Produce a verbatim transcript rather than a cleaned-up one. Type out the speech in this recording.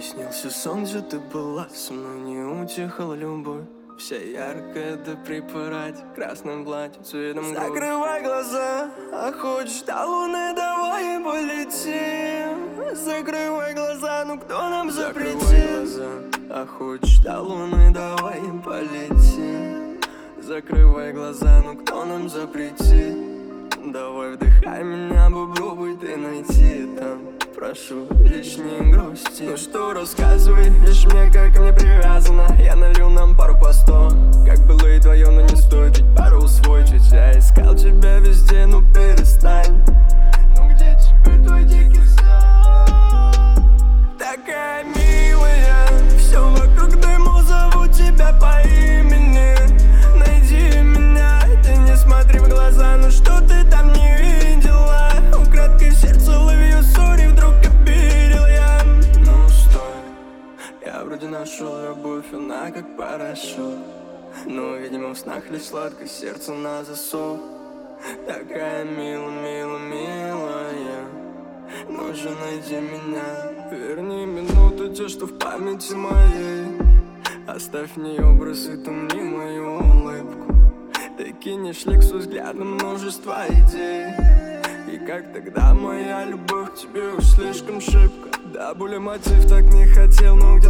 Снился сон, где ты была со мной, не утихала любовь. Вся яркая до припарать, красным платьем цветом губ. Закрывай глаза, а хочешь до луны, давай полетим. Закрывай глаза, ну кто нам запретил? Закрывай глаза, а хочешь до луны, давай полетим. Закрывай глаза, ну кто нам запретит? Давай вдыхай меня, попробуй ты найти там. Прошу, лишь не грусти. Ну что, рассказывай, лишь мне, как ко мне привязана. Я налью нам пару по сто, как было и твое, но не стоит ведь пару усвоить. Ведь я искал тебя везде, ну перестань. Ну где теперь твой дикий сон? Такая милая, все вокруг дыму, зову тебя по имени. Найди меня, ты не смотри в глаза, ну что ты там не видела? Украдкой в сердце ловью, сори, вдруг обидел я. Ну стой, я вроде нашел любовь, она как парашют. Но, видимо, в снах лишь сладко, сердце на засов. Такая милая, милая, милая, ну же найди меня. Верни минуты те, что в памяти моей. Оставь в ней образ и тумни мою улыбку. Ты кинешь лексу взглядом множество идей. И как тогда моя любовь к тебе уж слишком шибко. Да, боли мотив так не хотел, но где